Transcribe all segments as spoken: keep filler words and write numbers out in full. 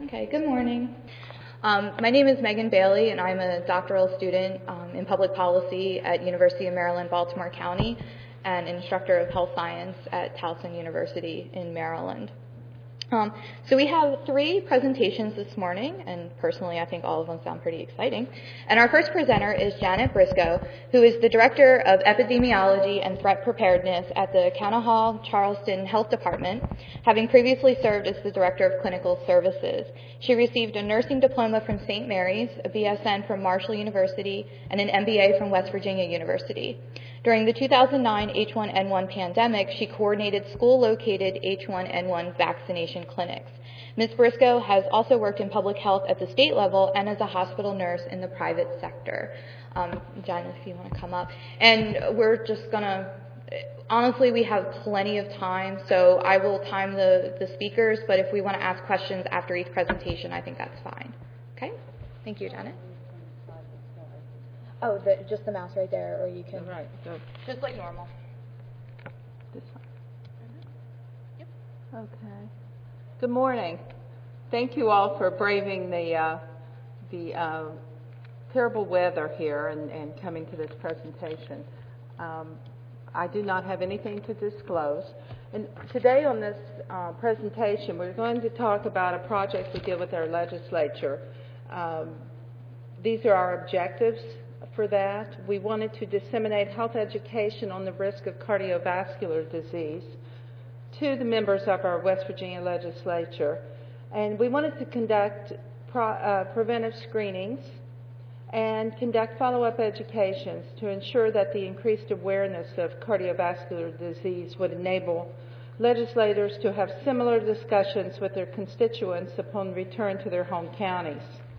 Okay, good morning. Um, my name is Megan Bailey, and I'm a doctoral student um, in public policy at University of Maryland, Baltimore County, and instructor of health science at Towson University in Maryland. Um, so we have three presentations this morning, and personally I think all of them sound pretty exciting. And our first presenter is Janet Briscoe, who is the Director of Epidemiology and Threat Preparedness at the Kanawha Charleston Health Department, having previously served as the Director of Clinical Services. She received a nursing diploma from Saint Mary's, a B S N from Marshall University, and an M B A from West Virginia University. During the two thousand nine H one N one pandemic, she coordinated school-located H one N one vaccination clinics. Miz Briscoe has also worked in public health at the state level and as a hospital nurse in the private sector. Um, Jen, if you want to come up. And we're just going to, honestly, we have plenty of time, so I will time the, the speakers, but if we want to ask questions after each presentation, I think that's fine. Okay? Thank you, Janet. Oh, the, just the mouse right there, or you can... Right, go. Just like normal. This one. Mm-hmm. Yep. Okay. Good morning. Thank you all for braving the uh, the uh, terrible weather here and, and coming to this presentation. Um, I do not have anything to disclose. And today on this uh, presentation, we're going to talk about a project we did with our legislature. Um, these are our objectives for that. We wanted to disseminate health education on the risk of cardiovascular disease to the members of our West Virginia legislature. And we wanted to conduct pro, uh, preventive screenings and conduct follow-up educations to ensure that the increased awareness of cardiovascular disease would enable legislators to have similar discussions with their constituents upon return to their home counties.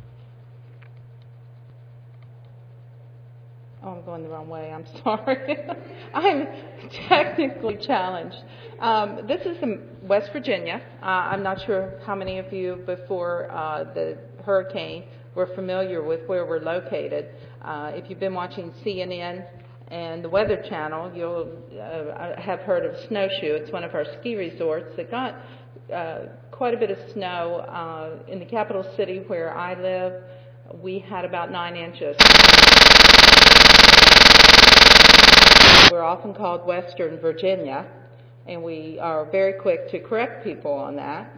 Oh, I'm going the wrong way. I'm sorry. I'm technically challenged. Um, this is in West Virginia. Uh, I'm not sure how many of you before uh, the hurricane were familiar with where we're located. Uh, if you've been watching C N N and the Weather Channel, you'll uh, have heard of Snowshoe. It's one of our ski resorts that got uh, quite a bit of snow. Uh, in the capital city where I live, we had about nine inches. We're often called Western Virginia, and we are very quick to correct people on that.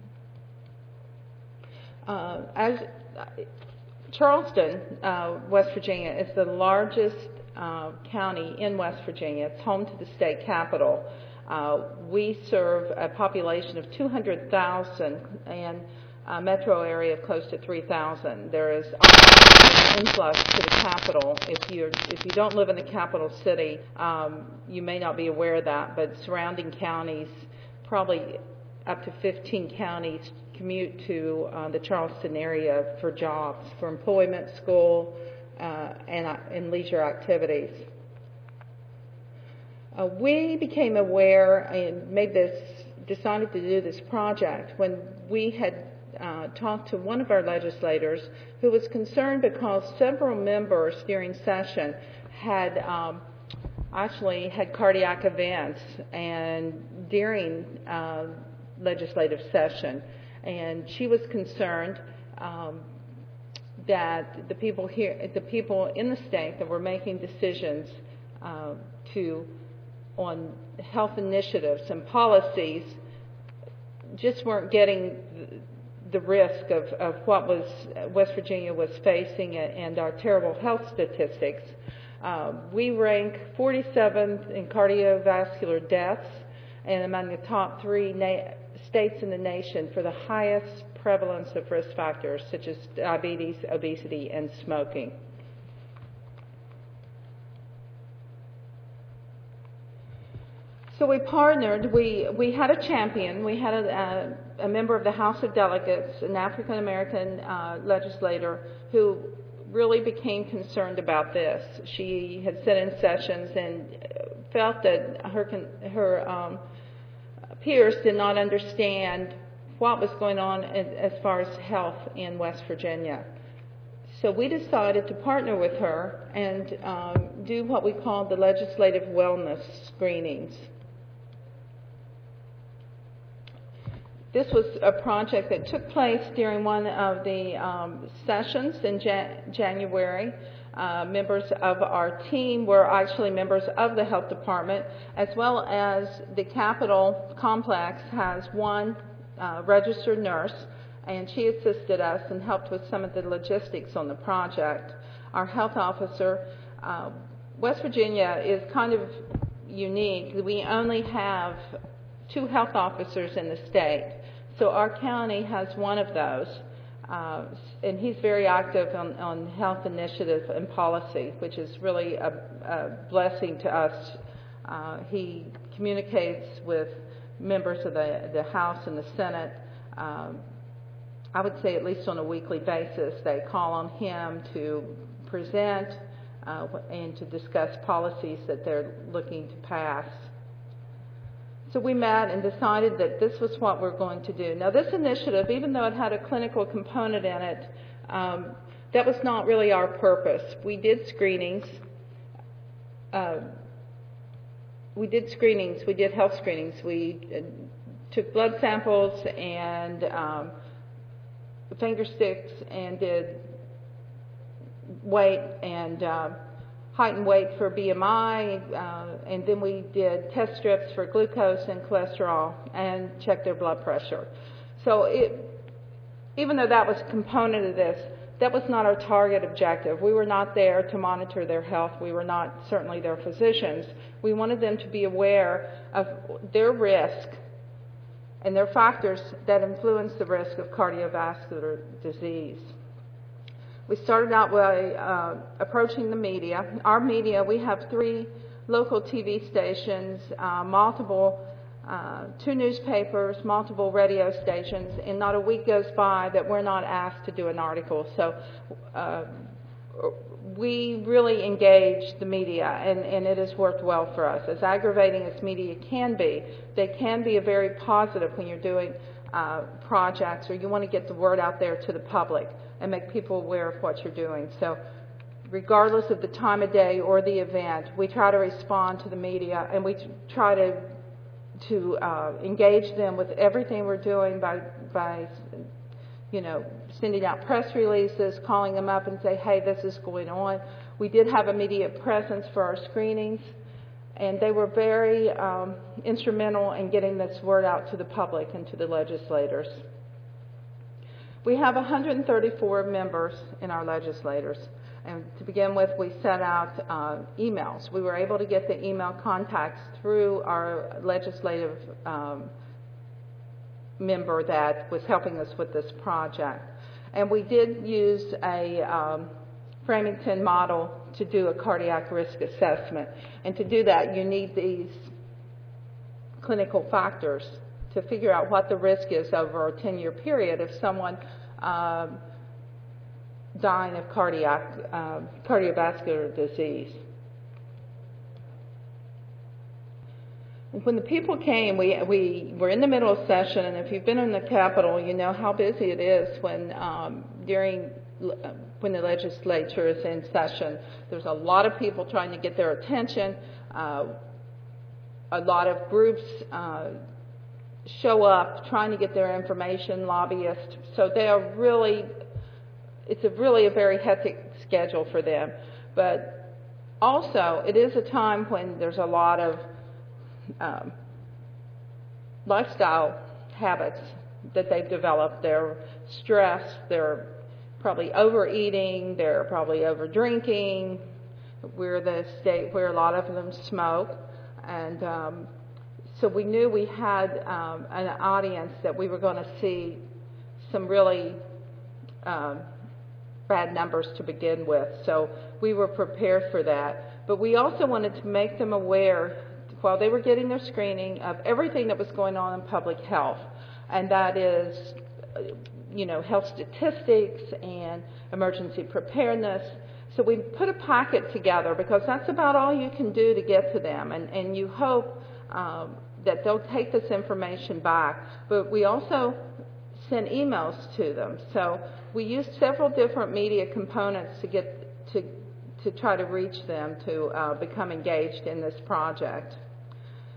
Uh, as uh, Charleston, uh, West Virginia, is the largest uh, county in West Virginia. It's home to the state capital. Uh, we serve a population of two hundred thousand and a metro area of close to three thousand. There is an influx to the capital. If you if you don't live in the capital city, um, you may not be aware of that, but surrounding counties, probably up to fifteen counties, commute to uh, the Charleston area for jobs, for employment, school, uh, and, uh, and leisure activities. Uh, we became aware and made this, decided to do this project when we had uh, talked to one of our legislators who was concerned because several members during session had um, actually had cardiac events and during uh, legislative session. And she was concerned um, that the people here, the people in the state that were making decisions uh, to on health initiatives and policies just weren't getting the risk of, of what was West Virginia was facing and our terrible health statistics. Uh, we rank forty-seventh in cardiovascular deaths and among the top three na- states in the nation for the highest prevalence of risk factors such as diabetes, obesity, and smoking. So we partnered, we, we had a champion, we had a, a, a member of the House of Delegates, an African American uh, legislator who really became concerned about this. She had sat in sessions and felt that her, her um, peers did not understand what was going on as far as health in West Virginia. So we decided to partner with her and um, do what we call the legislative wellness screenings. This was a project that took place during one of the um, sessions in Jan January. Uh, members of our team were actually members of the health department, as well as the Capitol complex has one uh, registered nurse, and she assisted us and helped with some of the logistics on the project. Our health officer, uh, West Virginia is kind of unique. We only have two health officers in the state, so our county has one of those. Uh, and he's very active on, on health initiative and policy, which is really a, a blessing to us. Uh, he communicates with members of the, the House and the Senate. Um, I would say at least on a weekly basis. They call on him to present uh, and to discuss policies that they're looking to pass. So we met and decided that this was what we're going to do. Now this initiative, even though it had a clinical component in it, um, that was not really our purpose. We did screenings. Uh, we did screenings. We did health screenings. We uh, took blood samples and um, finger sticks and did weight and uh, height and weight for B M I, uh, and then we did test strips for glucose and cholesterol and checked their blood pressure. So it, even though that was a component of this, that was not our target objective. We were not there to monitor their health. We were not certainly their physicians. We wanted them to be aware of their risk and their factors that influence the risk of cardiovascular disease. We started out by uh, approaching the media. Our media, we have three local T V stations, uh, multiple, uh, two newspapers, multiple radio stations, and not a week goes by that we're not asked to do an article. So uh, we really engage the media, and, and it has worked well for us. As aggravating as media can be, they can be a very positive when you're doing uh, projects or you want to get the word out there to the public and make people aware of what you're doing. So regardless of the time of day or the event, we try to respond to the media, and we try to to uh, engage them with everything we're doing by, by, you know, sending out press releases, calling them up and say, hey, this is going on. We did have immediate presence for our screenings, and they were very um, instrumental in getting this word out to the public and to the legislators. We have one hundred thirty-four members in our legislators, and to begin with, we sent out uh, emails. We were able to get the email contacts through our legislative um, member that was helping us with this project. And we did use a um, Framingham model to do a cardiac risk assessment. And to do that, you need these clinical factors to figure out what the risk is over a ten-year period of someone um, dying of cardiac, uh, cardiovascular disease. When the people came, we, we were in the middle of session, and if you've been in the Capitol, you know how busy it is when um, during when the legislature is in session. There's a lot of people trying to get their attention. Uh, a lot of groups uh, show up trying to get their information, lobbyists. So they are really, it's a really a very hectic schedule for them. But also, it is a time when there's a lot of um, lifestyle habits that they've developed. They're stressed, they're probably overeating, they're probably over drinking. We're the state where a lot of them smoke. And um, so we knew we had um, an audience that we were going to see some really um, bad numbers to begin with. So we were prepared for that. But we also wanted to make them aware, while they were getting their screening, of everything that was going on in public health. And that is, you know, health statistics and emergency preparedness. So we put a packet together because that's about all you can do to get to them. And, and you hope um, that they'll take this information back. But we also send emails to them. So we used several different media components to get to, to try to reach them to uh, become engaged in this project.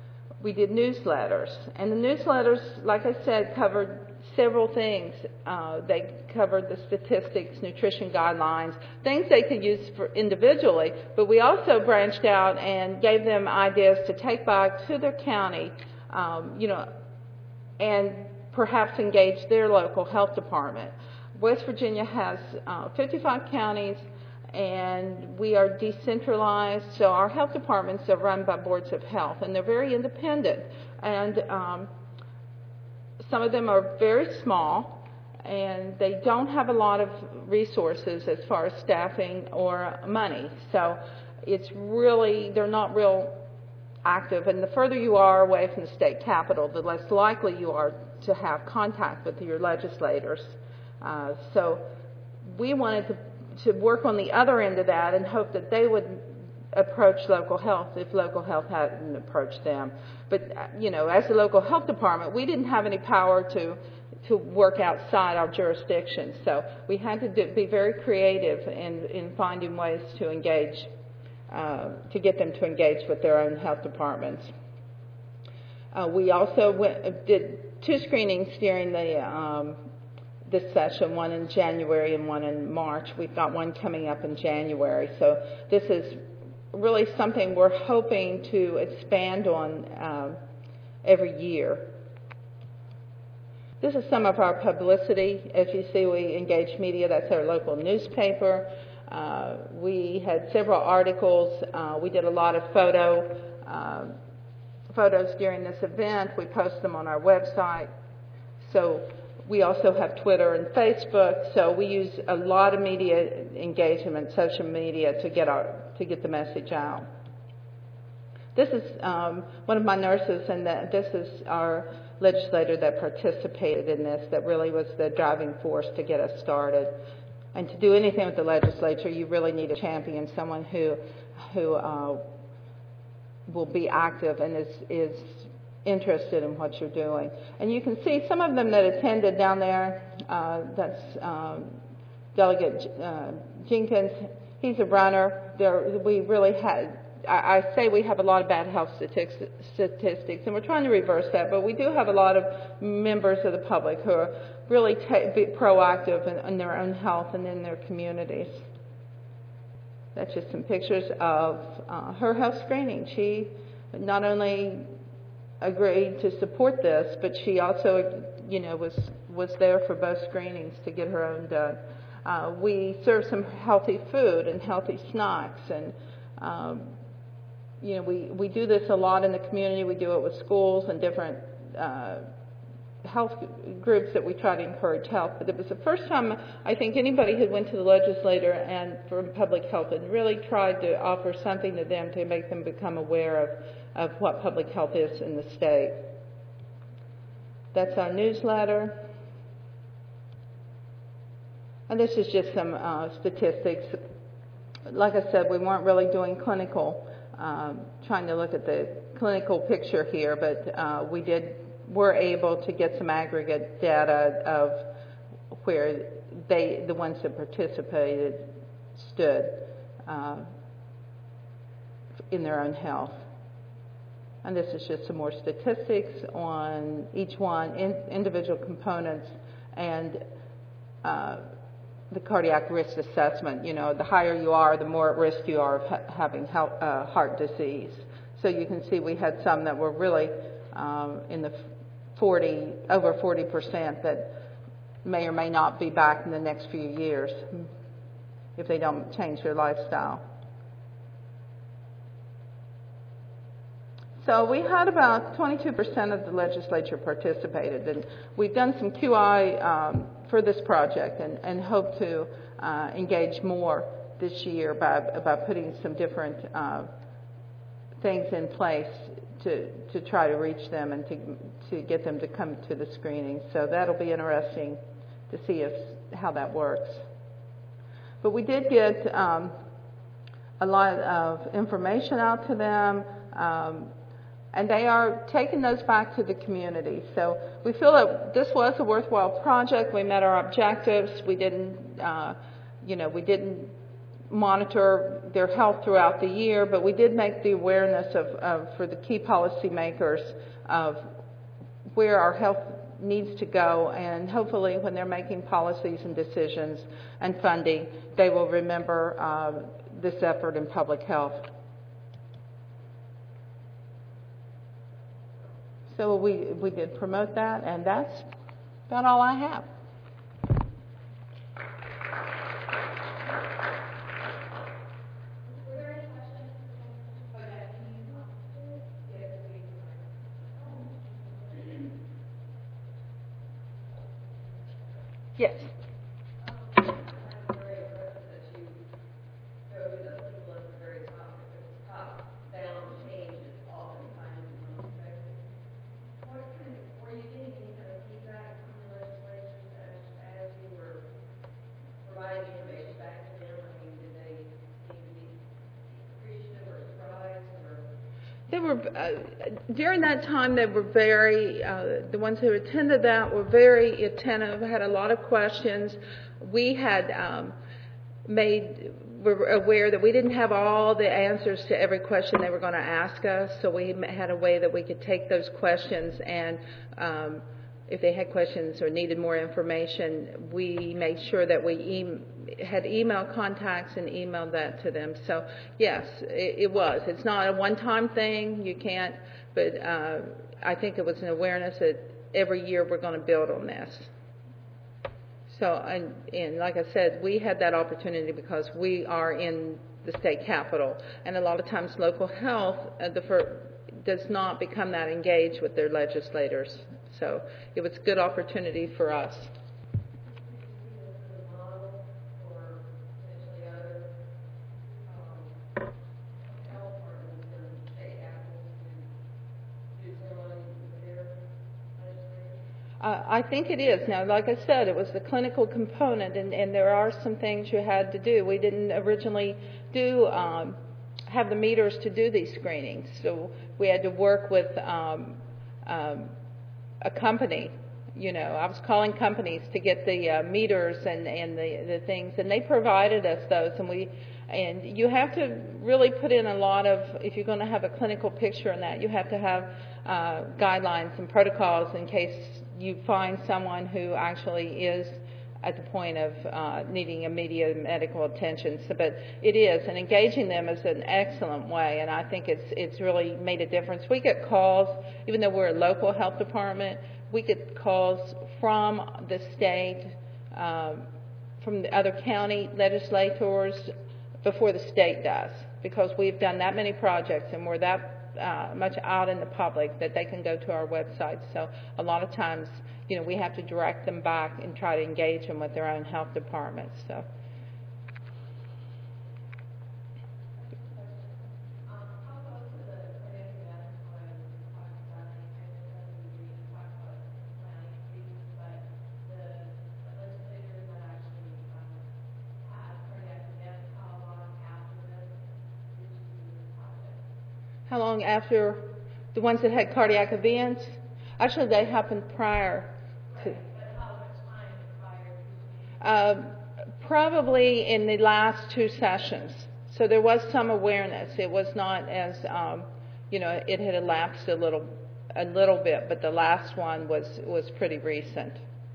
we did newsletters. And the newsletters, like I said, covered several things. Uh, they covered the statistics, nutrition guidelines, things they could use for individually, but we also branched out and gave them ideas to take back to their county, um, you know, and perhaps engage their local health department. West Virginia has uh, fifty-five counties, and we are decentralized, so our health departments are run by boards of health, and they're very independent. And um, some of them are very small, and they don't have a lot of resources as far as staffing or money. So it's really, they're not real active. And the further you are away from the state capitol, the less likely you are to have contact with your legislators. Uh, so we wanted to, to work on the other end of that and hope that they would approach local health if local health hadn't approached them. But, you know, as a local health department, we didn't have any power to to work outside our jurisdiction. So we had to do, be very creative in, in finding ways to engage, uh, to get them to engage with their own health departments. Uh, we also went, did two screenings during the um, this session, one in January and one in March. We've got one coming up in January. So this is really something we're hoping to expand on uh, every year. This is some of our publicity. As you see, we engage media. That's our local newspaper. Uh, we had several articles. Uh, we did a lot of photo uh, photos during this event. We post them on our website. So we also have Twitter and Facebook. So we use a lot of media engagement, social media, to get our to get the message out. This is um, one of my nurses, and the, this is our legislator that participated in this, that really was the driving force to get us started. And to do anything with the legislature, you really need a champion, someone who who uh, will be active and is is interested in what you're doing. And you can see some of them that attended down there. Uh, that's um, Delegate uh, Jenkins. He's a runner. There, we really had, I, I say we have a lot of bad health statistics, statistics, and we're trying to reverse that, but we do have a lot of members of the public who are really ta- be proactive in, in their own health and in their communities. That's just some pictures of uh, her health screening. She not only agreed to support this, but she also, you know, was was there for both screenings to get her own done. Uh, we serve some healthy food and healthy snacks, and um, you know, we we do this a lot in the community. We do it with schools and different uh, health groups that we try to encourage health. But it was the first time I think anybody had went to the legislator and from public health and really tried to offer something to them to make them become aware of of what public health is in the state. That's our newsletter. And this is just some uh, statistics. Like I said, we weren't really doing clinical, um, trying to look at the clinical picture here, but uh, we did, were able to get some aggregate data of where they, the ones that participated, stood uh, in their own health. And this is just some more statistics on each one, in, individual components, and uh, the cardiac risk assessment. You know, the higher you are, the more at risk you are of ha- having health, uh, heart disease. So you can see we had some that were really um, in the forty, over forty percent that may or may not be back in the next few years if they don't change their lifestyle. So we had about twenty-two percent of the legislature participated, and we've done some Q I um, for this project and, and hope to uh, engage more this year by, by putting some different uh, things in place to, to try to reach them and to, to get them to come to the screening. So that'll be interesting to see if, how that works. But we did get um, a lot of information out to them. Um, And they are taking those back to the community. So we feel that this was a worthwhile project. We met our objectives. We didn't, uh, you know, we didn't monitor their health throughout the year, but we did make the awareness of, of for the key policymakers of where our health needs to go, and hopefully when they're making policies and decisions and funding, they will remember uh, this effort in public health. So we, we did promote that, and that's about all I have. Yes. They were, uh, during that time, they were very, uh, the ones who attended that were very attentive, had a lot of questions. We had um, made, were aware that we didn't have all the answers to every question they were going to ask us, so we had a way that we could take those questions and um, if they had questions or needed more information, we made sure that we e- had email contacts and emailed that to them. So, yes, it, it was. It's not a one-time thing. You can't, but uh, I think it was an awareness that every year we're going to build on this. So, and, and like I said, we had that opportunity because we are in the state capital, and a lot of times local health uh, the fir- does not become that engaged with their legislators. So it was a good opportunity for us. Uh, I think it is. Now, like I said, it was the clinical component, and, and there are some things you had to do. We didn't originally do um, have the meters to do these screenings, so we had to work with um, um, a company. You know, I was calling companies to get the uh, meters and, and the, the things, and they provided us those, and we and you have to really put in a lot of, if you're going to have a clinical picture in that, you have to have uh, guidelines and protocols in case you find someone who actually is at the point of uh, needing immediate medical attention. So, but it is, and engaging them is an excellent way, and I think it's it's really made a difference. We get calls, even though we're a local health department, we get calls from the state, um, from the other county legislators before the state does, because we've done that many projects and we're that uh, much out in the public that they can go to our website. So a lot of times, you know, we have to direct them back and try to engage them with their own health departments. So. How long after the ones that had cardiac events? Actually, they happened prior to. Right, but how much time prior to? Uh, probably in the last two sessions. So there was some awareness. It was not as, um, you know, it had elapsed a little, a little bit, but the last one was was pretty recent.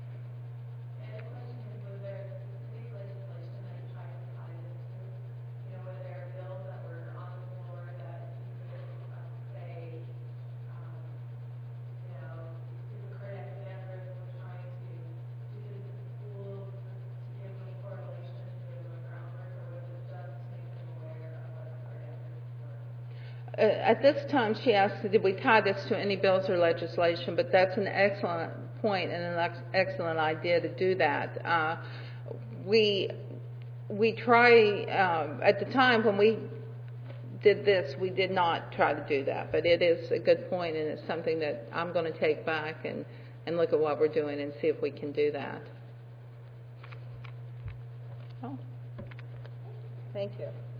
Uh, at this time, she asked, did we tie this to any bills or legislation? But that's an excellent point and an ex- excellent idea to do that. Uh, we we try, um, at the time when we did this, we did not try to do that. But it is a good point, and it's something that I'm going to take back and, and look at what we're doing and see if we can do that. Oh. Thank you.